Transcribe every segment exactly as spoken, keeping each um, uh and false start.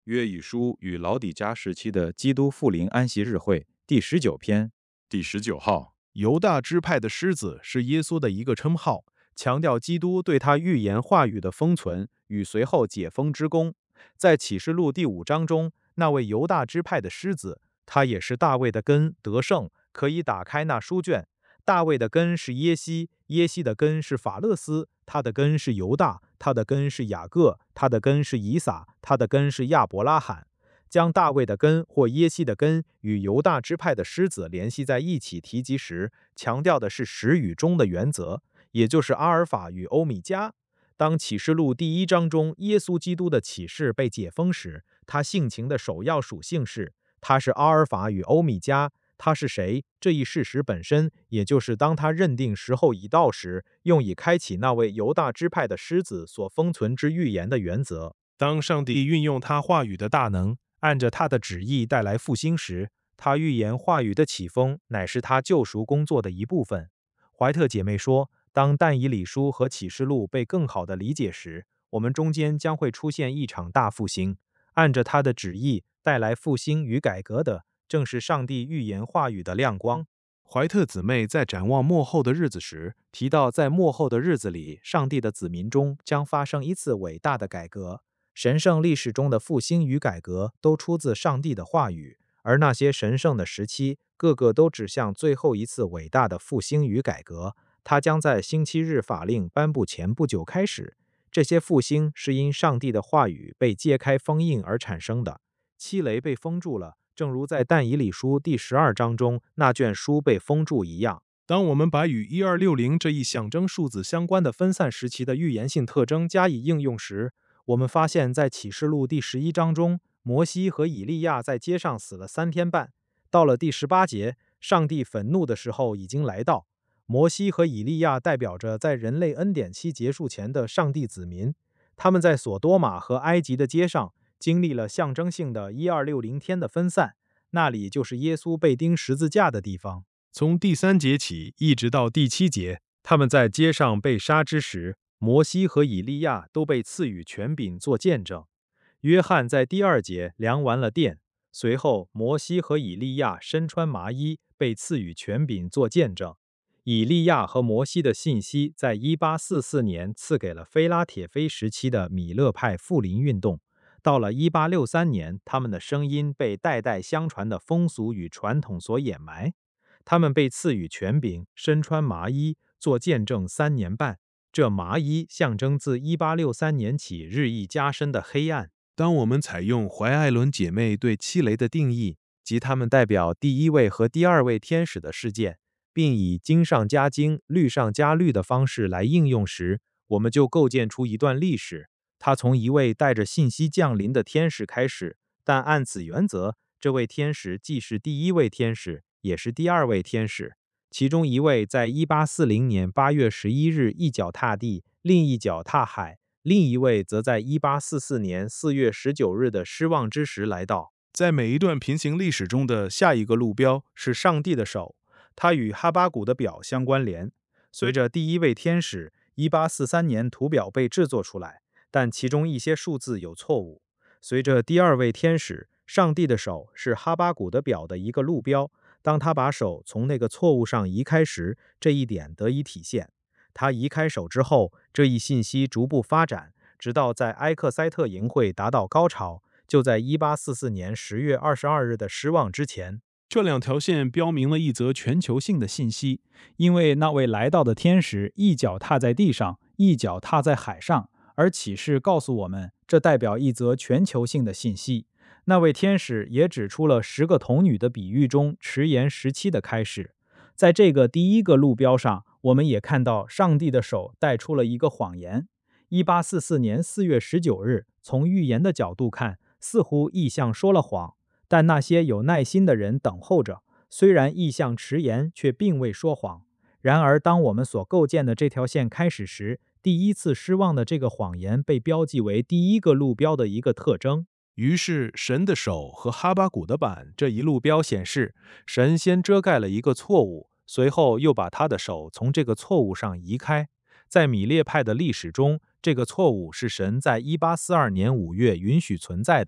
约珥书与老底嘉时期的基督复临安息日会第十九篇第十九号， 犹大支派的狮子是耶稣的一个称号，强调基督对他预言话语的封存与随后解封之功。在启示录第五章中，那位犹大支派的狮子，他也是大卫的根，得胜，可以打开那书卷。大卫的根是耶西，耶西的根是法勒斯，他的根是犹大，他的根是雅各，他的根是以撒，他的根是亚伯拉罕。将大卫的根或耶西的根与犹大支派的狮子联系在一起提及时，强调的是始与终的原则，也就是阿尔法与欧米迦。当启示录第一章中耶稣基督的启示被解封时，他性情的首要属性是他是阿尔法与欧米迦。他是谁？这一事实本身，也就是当他认定时候已到时，用以开启那位犹大支派的狮子所封存之预言的原则。当上帝运用他话语的大能，按着他的旨意带来复兴时，他预言话语的起风乃是他救赎工作的一部分。怀特姐妹说，当但以理书和启示录被更好地理解时，我们中间将会出现一场大复兴。按着他的旨意带来复兴与改革的，正是上帝预言话语的亮光。怀特姊妹在展望末后的日子时，提到在末后的日子里，上帝的子民中将发生一次伟大的改革。神圣历史中的复兴与改革都出自上帝的话语，而那些神圣的时期，个个都指向最后一次伟大的复兴与改革。它将在星期日法令颁布前不久开始。这些复兴是因上帝的话语被揭开封印而产生的。七雷被封住了，正如在但以理书第十二章中那卷书被封住一样。当我们把与一二六零这一象征数字相关的分散时期的预言性特征加以应用时，我们发现在启示录第十一章中，摩西和以利亚在街上死了三天半。到了第十八节，上帝愤怒的时候已经来到。摩西和以利亚代表着在人类恩典期结束前的上帝子民，他们在索多玛和埃及的街上经历了象征性的一二六零天的分散，那里就是耶稣被钉十字架的地方。从第三节起一直到第七节，他们在街上被杀之时，摩西和以利亚都被赐予权柄做见证。约翰在第二节量完了殿，随后摩西和以利亚身穿麻衣，被赐予权柄做见证。以利亚和摩西的信息在一八四四年赐给了菲拉铁菲时期的米勒派复临运动。到了一八六三年，他们的声音被代代相传的风俗与传统所掩埋。他们被赐予权柄，身穿麻衣，做见证三年半。这麻衣象征自一八六三年起日益加深的黑暗。当我们采用怀艾伦姐妹对七雷的定义，即他们代表第一位和第二位天使的事件，并以经上加经、律上加律的方式来应用时，我们就构建出一段历史。它从一位带着信息降临的天使开始，但按此原则，这位天使既是第一位天使，也是第二位天使。其中一位在一八四零年八月十一日一脚踏地，另一脚踏海；另一位则在一八四四年四月十九日的失望之时来到。在每一段平行历史中的下一个路标是上帝的手，它与哈巴谷的表相关联。随着第一位天使一八四三年图表被制作出来，但其中一些数字有错误。随着第二位天使，上帝的手是哈巴谷的表的一个路标。当他把手从那个错误上移开时，这一点得以体现。他移开手之后，这一信息逐步发展，直到在埃克塞特营会达到高潮，就在一八四四年十月二十二日的失望之前。这两条线标明了一则全球性的信息，因为那位来到的天使一脚踏在地上，一脚踏在海上，而启示告诉我们，这代表一则全球性的信息。那位天使也指出了十个童女的比喻中迟延时期的开始。在这个第一个路标上，我们也看到上帝的手带出了一个谎言。一八四四年四月十九日，从预言的角度看，似乎异象说了谎，但那些有耐心的人等候着，虽然异象迟延，却并未说谎。然而当我们所构建的这条线开始时，第一次失望的这个谎言被标记为第一个路标的一个特征。于是神的手和哈巴谷的板这一路标显示，神先遮盖了一个错误，随后又把他的手从这个错误上移开。在米列派的历史中，这个错误是神在一八四二年五月允许存在的，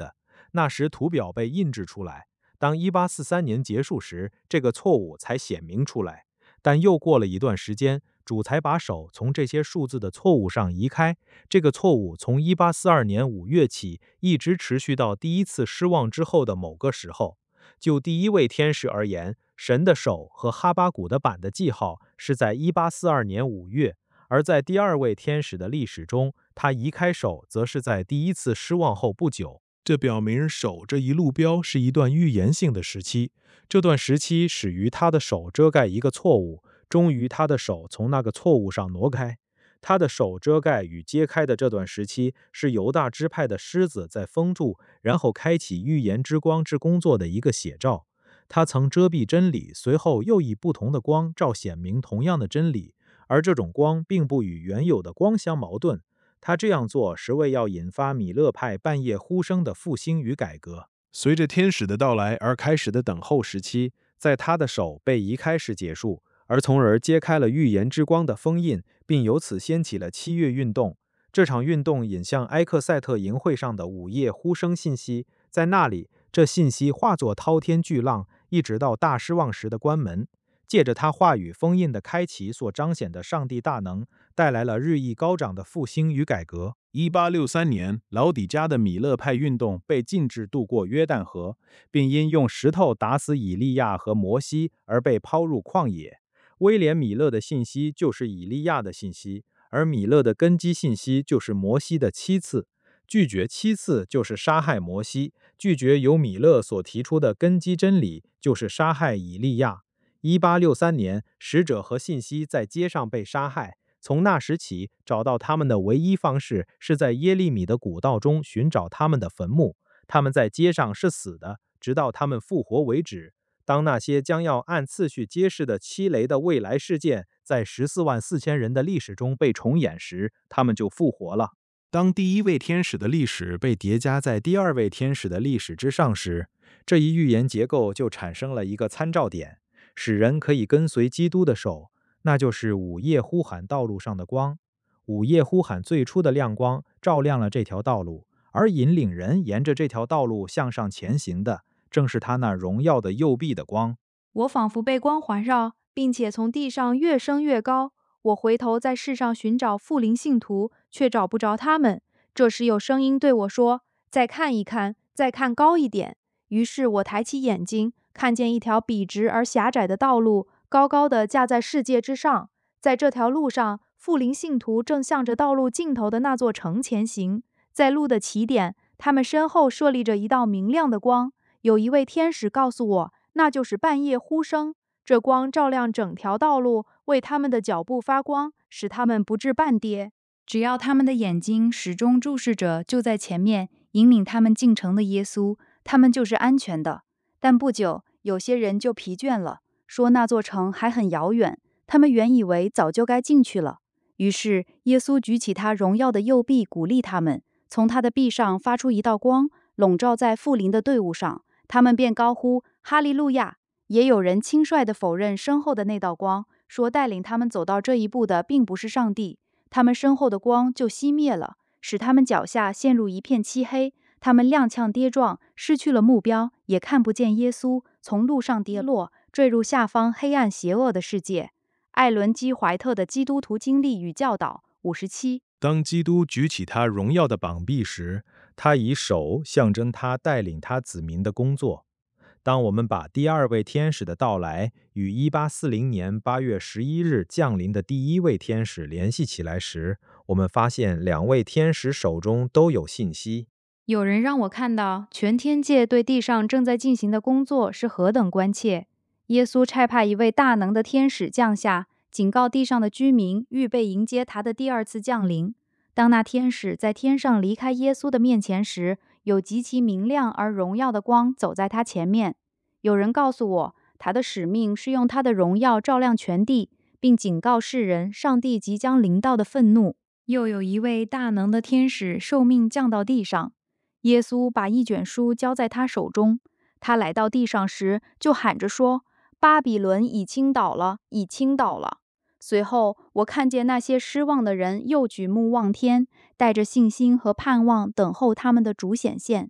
那时图表被印制出来。当一八四三年结束时，这个错误才显明出来。但又过了一段时间，主才把手从这些数字的错误上移开。这个错误从一八四二年五月起，一直持续到第一次失望之后的某个时候。就第一位天使而言，神的手和哈巴谷的版的记号是在一八四二年五月，而在第二位天使的历史中，他移开手则是在第一次失望后不久。这表明手这一路标是一段预言性的时期，这段时期始于他的手遮盖一个错误，终于他的手从那个错误上挪开。他的手遮盖与揭开的这段时期，是犹大支派的狮子在封住，然后开启预言之光之工作的一个写照。他曾遮蔽真理，随后又以不同的光照显明同样的真理，而这种光并不与原有的光相矛盾。他这样做是为要引发米勒派半夜呼声的复兴与改革。随着天使的到来而开始的等候时期，在他的手被移开时结束，而从而揭开了预言之光的封印，并由此掀起了七月运动。这场运动引向埃克塞特营会上的午夜呼声信息，在那里，这信息化作滔天巨浪，一直到大失望时的关门。借着他话语封印的开启所彰显的上帝大能，带来了日益高涨的复兴与改革。一八六三年，老底嘉的米勒派运动被禁止渡过约旦河，并因用石头打死以利亚和摩西而被抛入旷野。威廉·米勒的信息就是以利亚的信息，而米勒的根基信息就是摩西的七次。拒绝七次就是杀害摩西，拒绝由米勒所提出的根基真理就是杀害以利亚。一八六三年，使者和信息在街上被杀害。从那时起，找到他们的唯一方式是在耶利米的古道中寻找他们的坟墓。他们在街上是死的，直到他们复活为止。当那些将要按次序揭示的七雷的未来事件在十四万四千人的历史中被重演时，他们就复活了。当第一位天使的历史被叠加在第二位天使的历史之上时，这一预言结构就产生了一个参照点，使人可以跟随基督的手，那就是午夜呼喊道路上的光。午夜呼喊最初的亮光照亮了这条道路，而引领人沿着这条道路向上前行的，正是他那荣耀的右臂的光。 我仿佛被光环绕，并且从地上越升越高。我回头在世上寻找复临信徒，却找不着他们。这时有声音对我说：“再看一看，再看高一点。”于是我抬起眼睛，看见一条笔直而狭窄的道路，高高的架在世界之上。在这条路上，复临信徒正向着道路尽头的那座城前行。在路的起点，他们身后设立着一道明亮的光。有一位天使告诉我，那就是半夜呼声。这光照亮整条道路，为他们的脚步发光，使他们不致半跌。只要他们的眼睛始终注视着就在前面引领他们进城的耶稣，他们就是安全的。但不久，有些人就疲倦了，说那座城还很遥远，他们原以为早就该进去了。于是耶稣举起他荣耀的右臂鼓励他们，从他的臂上发出一道光，笼罩在复临的队伍上，他们便高呼哈利路亚。也有人轻率地否认身后的那道光，说带领他们走到这一步的并不是上帝。他们身后的光就熄灭了，使他们脚下陷入一片漆黑。他们踉跄跌撞，失去了目标，也看不见耶稣，从路上跌落，坠入下方黑暗邪恶的世界。艾伦·基怀特的基督徒经历与教导五十七。 当基督举起他荣耀的膀臂时，他以手象征他带领他子民的工作。当我们把第二位天使的到来与一八四零年八月十一日降临的第一位天使联系起来时，我们发现两位天使手中都有信息。 有人让我看到全天界对地上正在进行的工作是何等关切。耶稣差派一位大能的天使降下，警告地上的居民预备迎接他的第二次降临。当那天使在天上离开耶稣的面前时，有极其明亮而荣耀的光走在他前面。有人告诉我，他的使命是用他的荣耀照亮全地，并警告世人上帝即将临到的愤怒。又有一位大能的天使受命降到地上，耶稣把一卷书交在他手中。他来到地上时，就喊着说：“巴比伦已倾倒了，已倾倒了。”随后，我看见那些失望的人又举目望天，带着信心和盼望等候他们的主显现。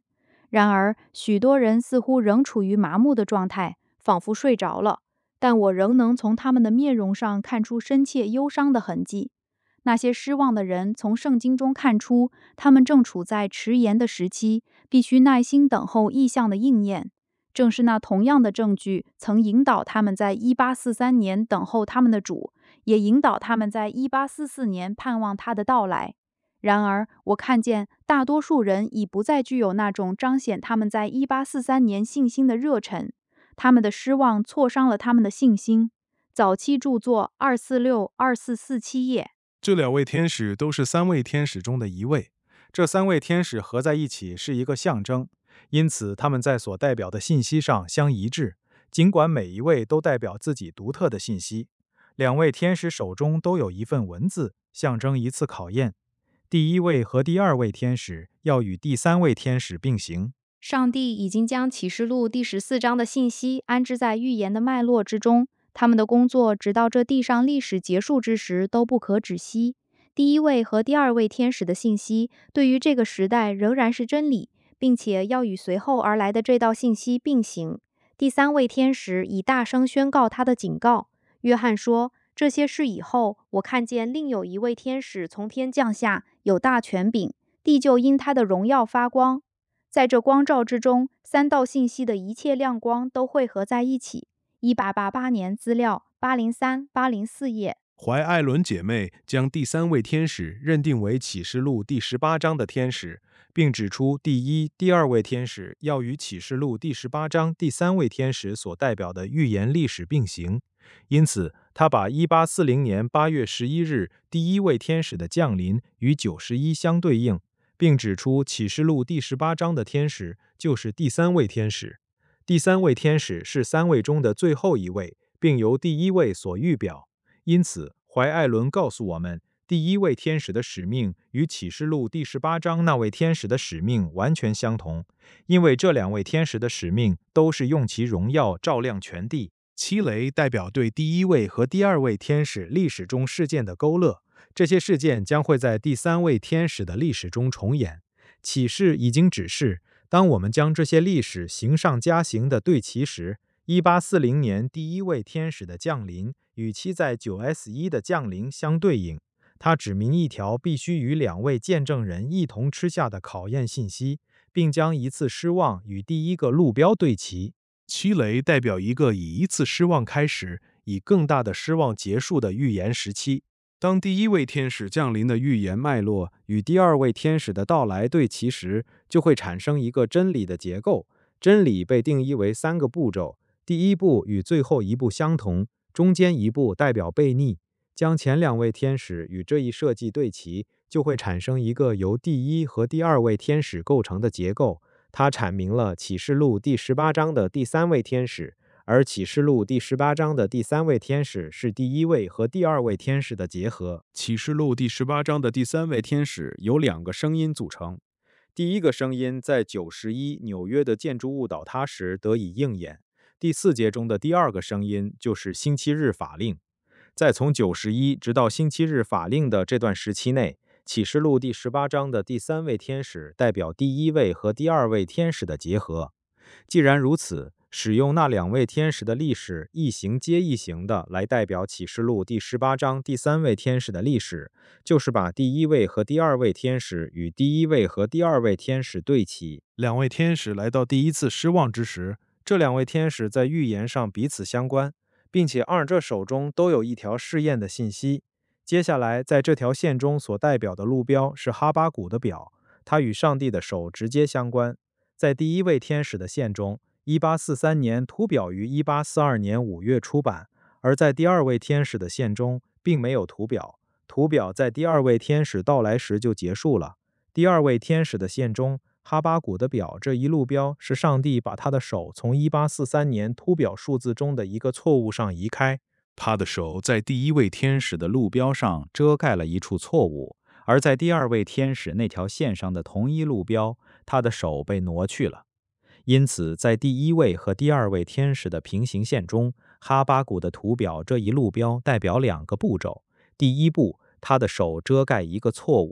然而，许多人似乎仍处于麻木的状态，仿佛睡着了，但我仍能从他们的面容上看出深切忧伤的痕迹。那些失望的人从圣经中看出，他们正处在迟延的时期，必须耐心等候异象的应验。正是那同样的证据曾引导他们在一八四三年等候他们的主，也引导他们在一八四四年盼望他的到来。然而，我看见大多数人已不再具有那种彰显他们在一八四三年信心的热忱，他们的失望挫伤了他们的信心。早期著作二四六、二四四七页。 这两位天使都是三位天使中的一位， 这三位天使合在一起是一个象征，因此他们在所代表的信息上相一致，尽管每一位都代表自己独特的信息。两位天使手中都有一份文字，象征一次考验。第一位和第二位天使要与第三位天使并行。 上帝已经将启示录第十四章的信息安置在预言的脉络之中，他们的工作直到这地上历史结束之时都不可止息。第一位和第二位天使的信息对于这个时代仍然是真理，并且要与随后而来的这道信息并行。第三位天使以大声宣告他的警告。约翰说，这些事以后，我看见另有一位天使从天降下，有大权柄，地就因他的荣耀发光。在这光照之中，三道信息的一切亮光都汇合在一起。一八八八年资料八零三、八零四页。 怀艾伦姐妹将第三位天使认定为启示录第十八章的天使，并指出第一、第二位天使要与启示录第十八章第三位天使所代表的预言历史并行。因此，他把一八四零年八月十一日第一位天使的降临与九十一相对应，并指出启示录第十八章的天使就是第三位天使。第三位天使是三位中的最后一位，并由第一位所预表。因此，怀艾伦告诉我们，第一位天使的使命与启示录第十八章那位天使的使命完全相同，因为这两位天使的使命都是用其荣耀照亮全地。七雷代表对第一位和第二位天使历史中事件的勾勒，这些事件将会在第三位天使的历史中重演。启示已经指示，当我们将这些历史形上加形地对齐时，一八四零年第一位天使的降临与其在 九 S 一 的降临相对应。他指明一条必须与两位见证人一同吃下的考验信息，并将一次失望与第一个路标对齐。 七雷代表一个以一次失望开始，以更大的失望结束的预言时期。当第一位天使降临的预言脉络与第二位天使的到来对齐时，就会产生一个真理的结构。真理被定义为三个步骤，第一步与最后一步相同，中间一步代表悖逆。将前两位天使与这一设计对齐，就会产生一个由第一和第二位天使构成的结构。它阐明了启示录第十八章的第三位天使，而启示录第十八章的第三位天使是第一位和第二位天使的结合。启示录第十八章的第三位天使由两个声音组成。第一个声音在九十一纽约的建筑物倒塌时得以应验。第四节中的第二个声音就是星期日法令。在从九十一直到星期日法令的这段时期内，启示录第十八章的第三位天使代表第一位和第二位天使的结合。既然如此，使用那两位天使的历史一行接一行的来代表启示录第十八章第三位天使的历史，就是把第一位和第二位天使与第一位和第二位天使对齐。两位天使来到第一次失望之时，这两位天使在预言上彼此相关，并且二者手中都有一条试验的信息。接下来，在这条线中所代表的路标是哈巴谷的表，它与上帝的手直接相关。在第一位天使的线中，一八四三年图表于一八四二年五月出版，而在第二位天使的线中并没有图表，图表在第二位天使到来时就结束了。第二位天使的线中，哈巴谷的表这一路标是上帝把他的手从一八四三年图表数字中的一个错误上移开。他的手在第一位天使的路标上遮盖了一处错误，而在第二位天使那条线上的同一路标，他的手被挪去了。因此，在第一位和第二位天使的平行线中，哈巴谷的图表这一路标代表两个步骤。第一步，他的手遮盖一个错误，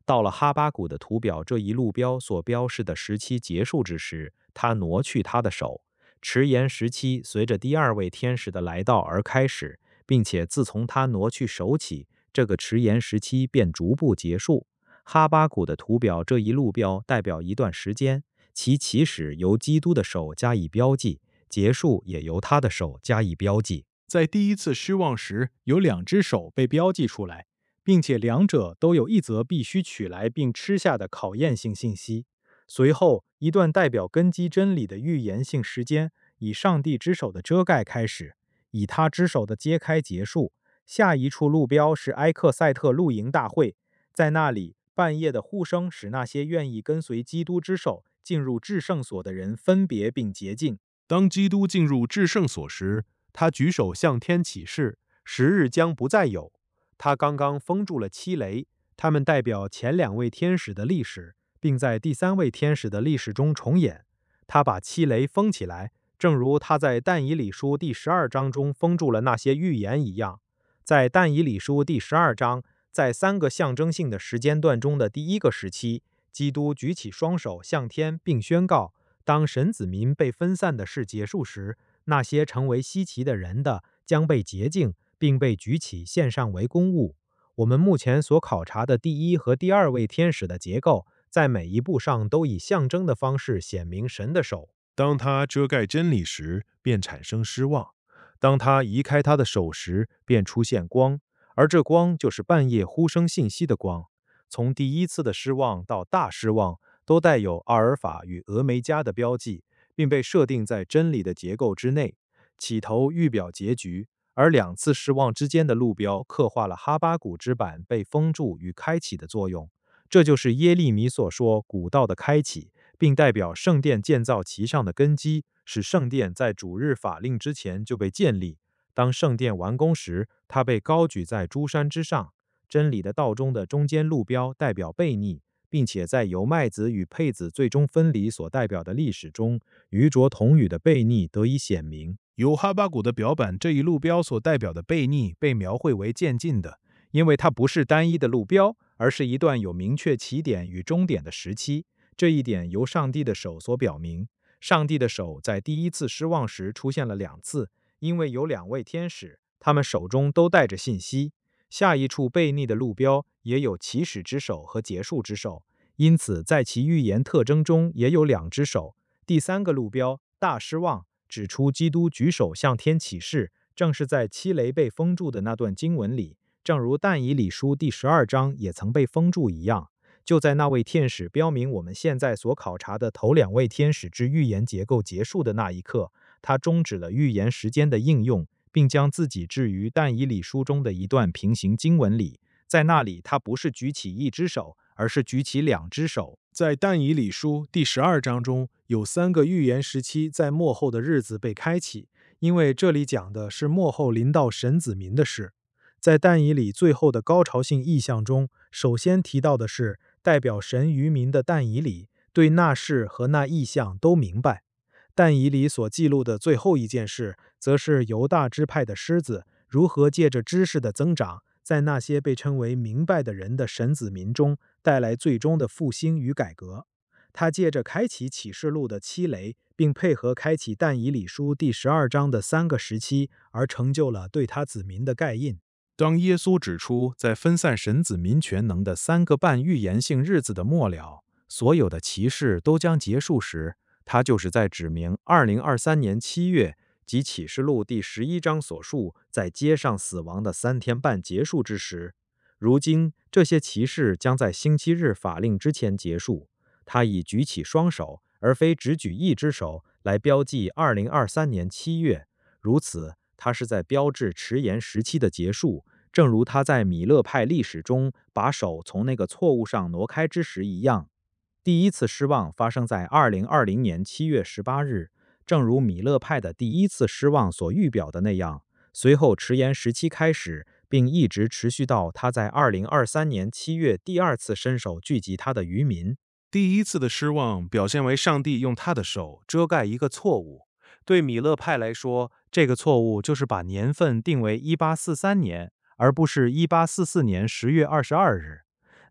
到了哈巴谷的图表这一路标所标示的时期结束之时，他挪去他的手。迟延时期随着第二位天使的来到而开始，并且自从他挪去手起，这个迟延时期便逐步结束。哈巴谷的图表这一路标代表一段时间，其起始由基督的手加以标记，结束也由他的手加以标记。 在第一次失望时，有两只手被标记出来，并且两者都有一则必须取来并吃下的考验性信息。随后，一段代表根基真理的预言性时间以上帝之手的遮盖开始，以他之手的揭开结束。下一处路标是埃克塞特露营大会，在那里，半夜的呼声使那些愿意跟随基督之手进入至圣所的人分别并洁净。 当基督进入至圣所时，他举手向天起誓，时日将不再有。 他刚刚封住了七雷，他们代表前两位天使的历史，并在第三位天使的历史中重演。他把七雷封起来，正如他在但以理书第十二章中封住了那些预言一样。在但以理书第十二章，在三个象征性的时间段中的第一个时期，基督举起双手向天，并宣告：当神子民被分散的事结束时，那些成为稀奇的人的将被洁净，并被举起献上为公物。我们目前所考察的第一和第二位天使的结构，在每一步上都以象征的方式显明神的手。 当他遮盖真理时，便产生失望；当他移开他的手时，便出现光，而这光就是半夜呼声信息的光。从第一次的失望到大失望，都带有阿尔法与俄梅加的标记，并被设定在真理的结构之内。起头预表结局，而两次失望之间的路标刻画了哈巴谷之板被封住与开启的作用。这就是耶利米所说古道的开启，并代表圣殿建造其上的根基，使圣殿在主日法令之前就被建立。当圣殿完工时，它被高举在诸山之上。真理的道中的中间路标代表悖逆，并且在由麦子与配子最终分离所代表的历史中，愚拙同语的悖逆得以显明。由哈巴谷的表板这一路标所代表的悖逆被描绘为渐进的， 因为它不是单一的路标，而是一段有明确起点与终点的时期。这一点由上帝的手所表明。上帝的手在第一次失望时出现了两次，因为有两位天使，他们手中都带着信息。下一处悖逆的路标也有起始之手和结束之手，因此在其预言特征中也有两只手。第三个路标大失望指出基督举手向天起誓，正是在七雷被封住的那段经文里，正如但以理书第十二章也曾被封住一样。就在那位天使标明我们现在所考察的头两位天使之预言结构结束的那一刻，他终止了预言时间的应用，并将自己置于但以理书中的一段平行经文里。在那里，他不是举起一只手，而是举起两只手。 在但以理书第十二章中，有三个预言时期在末后的日子被开启，因为这里讲的是末后临到神子民的事。在但以理最后的高潮性意象中，首先提到的是代表神于民的但以理对那事和那意象都明白。但以理所记录的最后一件事，则是犹大支派的狮子如何借着知识的增长，在那些被称为明白的人的神子民中带来最终的复兴与改革。他借着开启启示录的七雷，并配合开启但以理书第十二章的三个时期，而成就了对他子民的盖印。 当耶稣指出在分散神子民全能的三个半预言性日子的末了，所有的骑士都将结束时，他就是在指明二零二三年七月即启示录第十一章所述在街上死亡的三天半结束之时。如今这些骑士将在星期日法令之前结束。他已举起双手，而非只举一只手，来标记二零二三年七月。如此，他是在标志迟延时期的结束，正如他在米勒派历史中把手从那个错误上挪开之时一样。第一次失望发生在二零二零年七月十八日，正如米勒派的第一次失望所预表的那样。随后迟延时期开始，并一直持续到他在二零二三年七月第二次伸手聚集他的渔民。 第一次的失望表现为上帝用他的手遮盖一个错误。 对米勒派来说，这个错误就是把年份定为一八四三年，而不是一八四四年十月二十二日。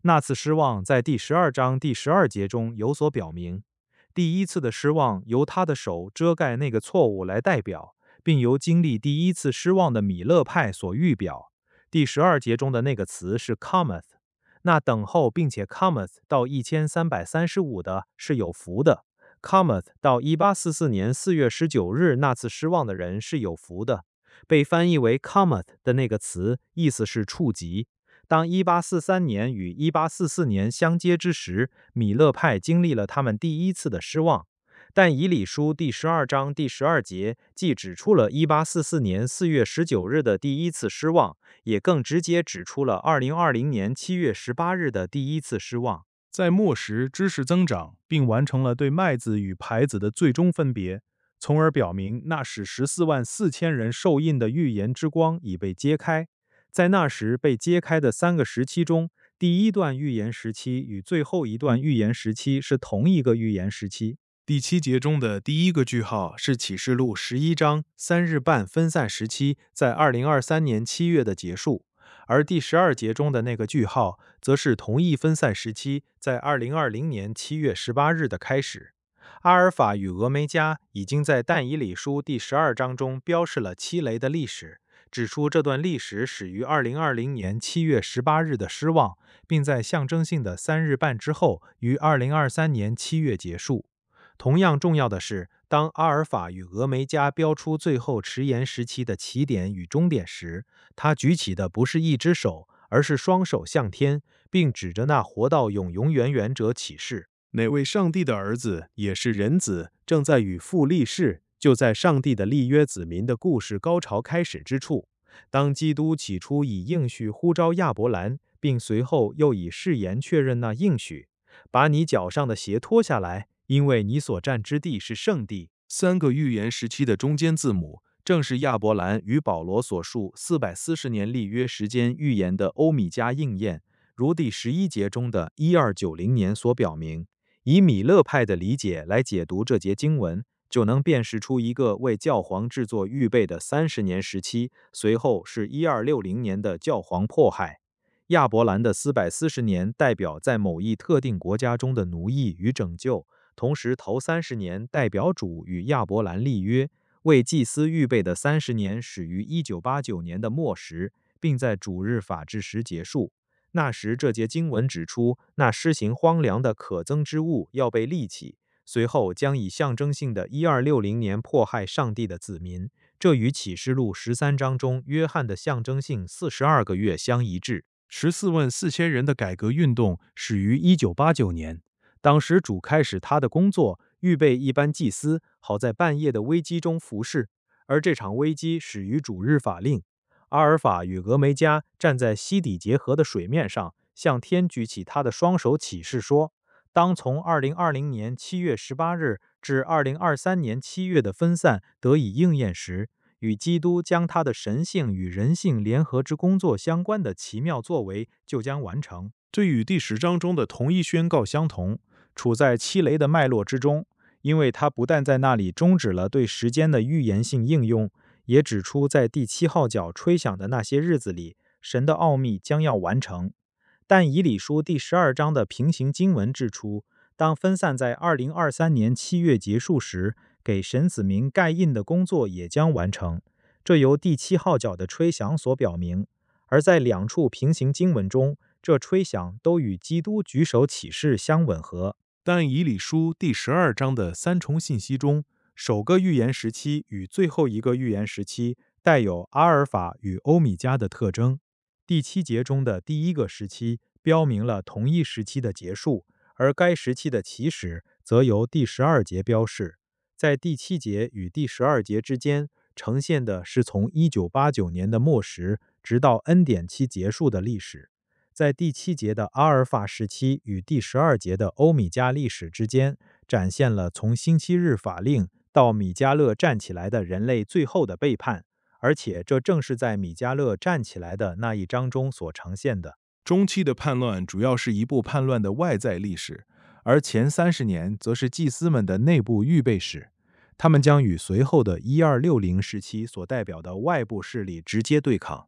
那次失望在第十二章第十二节中有所表明。第一次的失望由他的手遮盖那个错误来代表，并由经历第一次失望的米勒派所预表。第十二节中的那个词是 cometh， 那等候并且 cometh 到一千三百三十五的是有福的， cometh 到一八四四年四月十九日那次失望的人是有福的。被翻译为 cometh 的那个词意思是触及。当一八四三年与一八四四年相接之时，米勒派经历了他们第一次的失望。但以理书第十二章第十二节既指出了一八四四年四月十九日的第一次失望，也更直接指出了二零二零年七月十八日的第一次失望。 在末时知识增长，并完成了对麦子与牌子的最终分别，从而表明那使十四万四千人受印的预言之光已被揭开。在那时被揭开的三个时期中，第一段预言时期与最后一段预言时期是同一个预言时期。 第七节中的第一个句号是启示录十一章三日半分散时期在二零二三年七月的结束，而第十二节中的那个句号则是同一分散时期在二零二零年七月十八日的开始。阿尔法与俄梅加已经在但以理书第十二章中标示了七雷的历史，指出这段历史始于二零二零年七月十八日的失望，并在象征性的三日半之后于二零二三年七月结束。同样重要的是，当阿尔法与俄梅加标出最后迟延时期的起点与终点时，他举起的不是一只手，而是双手向天，并指着那活到永永远远者起誓： 哪位上帝的儿子也是人子，正在与父立誓。就在上帝的立约子民的故事高潮开始之处，当基督起初以应许呼召亚伯兰，并随后又以誓言确认那应许，把你脚上的鞋脱下来，因为你所站之地是圣地。 三个预言时期的中间字母，正是亚伯兰与保罗所述四百四十年立约时间预言的欧米迦应验，如第十一节中的一二九零年所表明。以米勒派的理解来解读这节经文，就能辨识出一个为教皇制作预备的三十年时期，随后是一二六零年的教皇迫害。亚伯兰的四百四十年代表在某一特定国家中的奴役与拯救，同时头三十年代表主与亚伯兰立约。为祭司预备的三十年始于一九八九年的末时，并在主日法制时结束。那时这节经文指出，那施行荒凉的可憎之物要被立起，随后将以象征性的一二六零年迫害上帝的子民，这与启示录十三章中约翰的象征性四十二个月相一致。 十四万四千人的改革运动始于一九八九年，当时主开始他的工作，预备一般祭司好在半夜的危机中服侍，而这场危机始于主日法令。阿尔法与俄梅加站在西底结河的水面上，向天举起他的双手起誓说，当从二零二零年七月十八日至二零二三年七月的分散得以应验时，与基督将他的神性与人性联合之工作相关的奇妙作为就将完成。这与第十章中的同一宣告相同，处在七雷的脉络之中，因为它不但在那里终止了对时间的预言性应用，也指出在第七号角吹响的那些日子里，神的奥秘将要完成。但以理书第十二章的平行经文指出，当分散在二零二三年七月结束时，给神子民盖印的工作也将完成，这由第七号角的吹响所表明。而在两处平行经文中，这吹响都与基督举手起誓相吻合。 但以理书第十二章的三重信息中，首个预言时期与最后一个预言时期带有阿尔法与欧米迦的特征。第七节中的第一个时期标明了同一时期的结束，而该时期的起始则由第十二节标示。在第七节与第十二节之间，呈现的是从一九八九年的末时直到恩典期结束的历史。在第七节的阿尔法时期与第十二节的欧米迦历史之间，展现了从星期日法令到米迦勒站起来的人类最后的背叛，而且这正是在米迦勒站起来的那一章中所呈现的。 中期的叛乱主要是一部叛乱的外在历史，而前三十年则是祭司们的内部预备史，他们将与随后的一二六零时期所代表的外部势力直接对抗。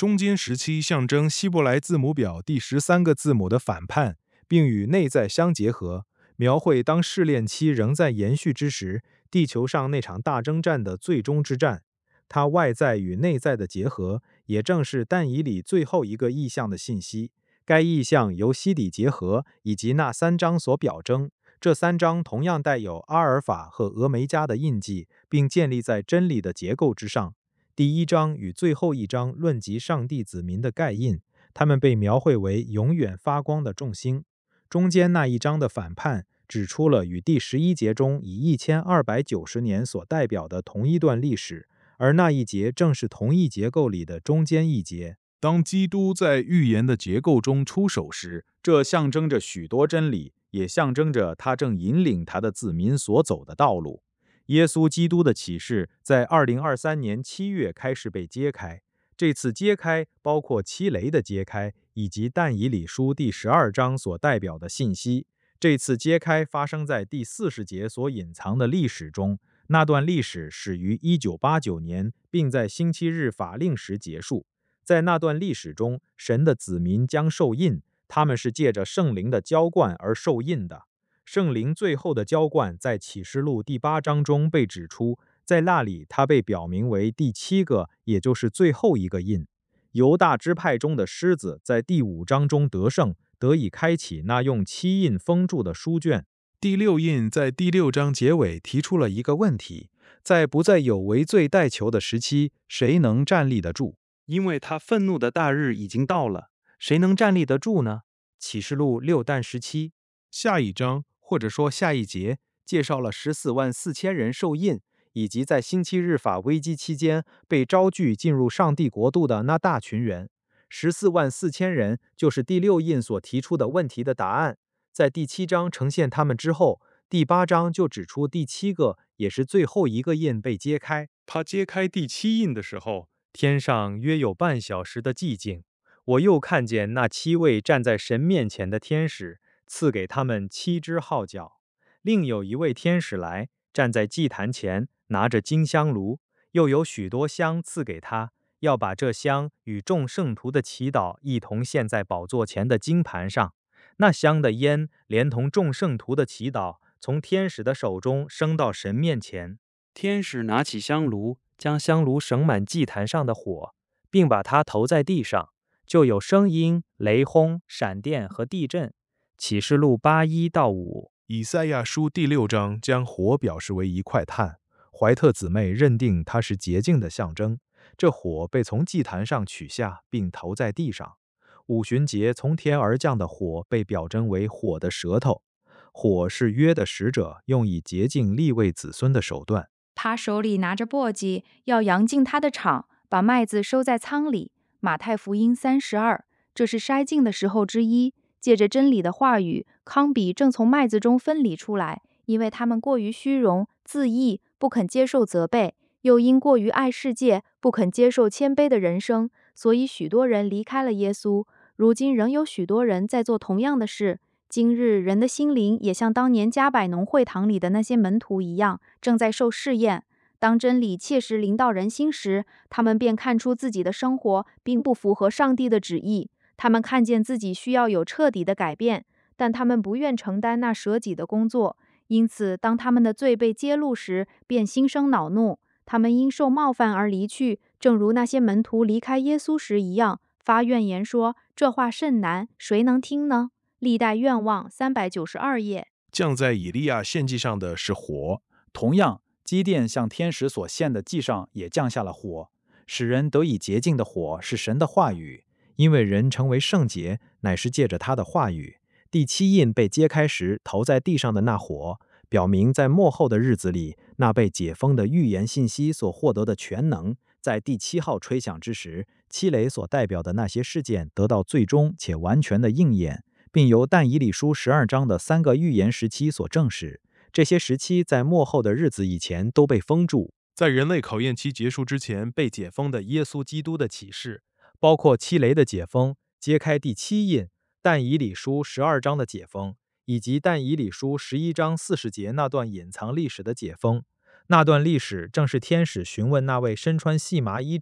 中间时期象征希伯来字母表第十三个字母的反叛，并与内在相结合，描绘当试炼期仍在延续之时，地球上那场大征战的最终之战。它外在与内在的结合，也正是但以理最后一个意象的信息。该意象由西底结合以及那三章所表征，这三章同样带有阿尔法和俄梅加的印记，并建立在真理的结构之上。第一章与最后一章论及上帝子民的盖印，他们被描绘为永远发光的众星。中间那一章的反叛指出了与第十一节中以一千二百九十年所代表的同一段历史，而那一节正是同一结构里的中间一节。 当基督在预言的结构中出手时，这象征着许多真理，也象征着他正引领他的子民所走的道路。耶稣基督的启示在二零二三年七月开始被揭开，这次揭开包括七雷的揭开，以及但以理书第十二章所代表的信息。这次揭开发生在第四十节所隐藏的历史中，那段历史始于一九八九年，并在星期日法令时结束。在那段历史中，神的子民将受印，他们是借着圣灵的浇灌而受印的。圣灵最后的浇灌在启示录第八章中被指出，在那里它被表明为第七个，也就是最后一个印。犹大支派中的狮子在第五章中得胜，得以开启那用七印封住的书卷。 第六印在第六章结尾提出了一个问题：在不再有为罪代求的时期，谁能站立得住？ 因为他愤怒的大日已经到了，谁能站立得住呢？启示录六但十七。 下一章或者说下一节介绍了十四万四千人受印，以及在星期日法危机期间被招聚进入上帝国度的那大群人。十四万四千人就是第六印所提出的问题的答案。在第七章呈现他们之后，第八章就指出第七个也是最后一个印被揭开。 他揭开第七印的时候，天上约有半小时的寂静。我又看见那七位站在神面前的天使，赐给他们七只号角。另有一位天使来，站在祭坛前，拿着金香炉，又有许多香赐给他，要把这香与众圣徒的祈祷一同献在宝座前的金盘上。那香的烟连同众圣徒的祈祷，从天使的手中升到神面前。天使拿起香炉，将香炉盛满祭坛上的火，并把它投在地上，就有声音、雷轰、闪电和地震。启示录八一到五。 以赛亚书第六章将火表示为一块炭，怀特姊妹认定它是洁净的象征。这火被从祭坛上取下，并投在地上。五旬节从天而降的火被表征为火的舌头，火是约的使者用以洁净利未子孙的手段。 他手里拿着簸箕，要扬进他的场，把麦子收在仓里。马太福音三十二，这是筛净的时候之一。借着真理的话语，糠秕正从麦子中分离出来，因为他们过于虚荣、自义，不肯接受责备，又因过于爱世界，不肯接受谦卑的人生，所以许多人离开了耶稣。如今仍有许多人在做同样的事。今日人的心灵也像当年加百农会堂里的那些门徒一样，正在受试验。当真理切实临到人心时，他们便看出自己的生活并不符合上帝的旨意。他们看见自己需要有彻底的改变，但他们不愿承担那舍己的工作。因此，当他们的罪被揭露时，便心生恼怒。他们因受冒犯而离去，正如那些门徒离开耶稣时一样，发怨言说：“这话甚难，谁能听呢？”历代愿望三百九十二页。 降在以利亚献祭上的是火， 同样，基甸向天使所献的祭上也降下了火。使人得以洁净的火是神的话语， 因为人成为圣洁，乃是借着他的话语。第七印被揭开时投在地上的那火，表明在末后的日子里，那被解封的预言信息所获得的全能，在第七号吹响之时，七雷所代表的那些事件得到最终且完全的应验，并由但以理书十二章的三个预言时期所证实。这些时期在末后的日子以前都被封住。 在人类考验期结束之前被解封的耶稣基督的启示， 包括七雷的解封、揭开第七印、但以理书十二章的解封，以及但以理书十一章四十节那段隐藏历史的解封。那段历史正是天使询问那位身穿细麻衣者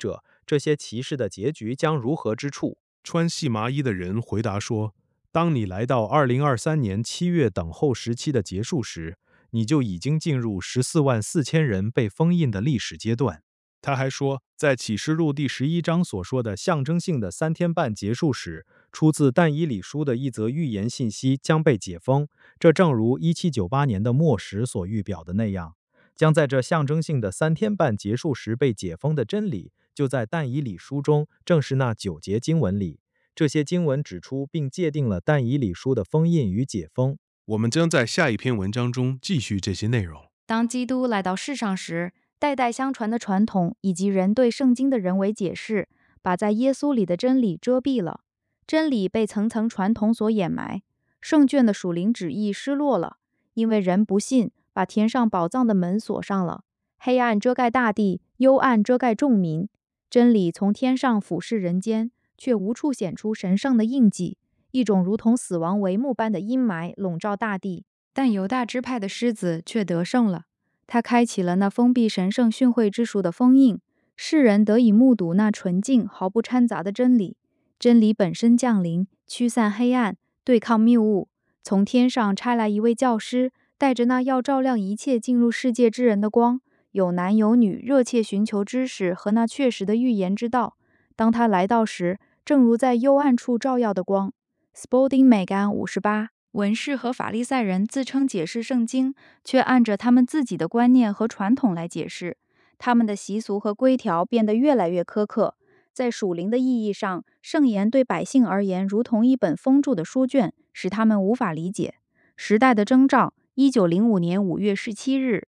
这些骑士的结局将如何之处。 穿细麻衣的人回答说，当你来到二零二三年七月等候时期的结束时，你就已经进入十四万四千人被封印的历史阶段。 他还说，在启示录第十一章所说的象征性的三天半结束时，出自但以理书的一则预言信息将被解封，这正如一七九八年的末时所预表的那样，将在这象征性的三天半结束时被解封的真理，就在但以理书中，正是那九节经文里。这些经文指出并界定了但以理书的封印与解封。 我们将在下一篇文章中继续这些内容。 当基督来到世上时，代代相传的传统以及人对圣经的人为解释，把在耶稣里的真理遮蔽了。真理被层层传统所掩埋，圣卷的属灵旨意失落了，因为人不信，把天上宝藏的门锁上了。黑暗遮盖大地，幽暗遮盖众民。真理从天上俯视人间，却无处显出神圣的印记，一种如同死亡帷幕般的阴霾笼罩大地。但犹大支派的狮子却得胜了，他开启了那封闭神圣训诲之书的封印，世人得以目睹那纯净毫不掺杂的真理。真理本身降临，驱散黑暗，对抗谬误。从天上差来一位教师，带着那要照亮一切进入世界之人的光，有男有女，热切寻求知识和那确实的预言之道。当他来到时，正如在幽暗处照耀的光。Spalding 美干五十八。文士和法利赛人自称解释圣经，却按着他们自己的观念和传统来解释。他们的习俗和规条变得越来越苛刻。在属灵的意义上，圣言对百姓而言如同一本封住的书卷，使他们无法理解。时代的征兆，一九零五年五月十七日。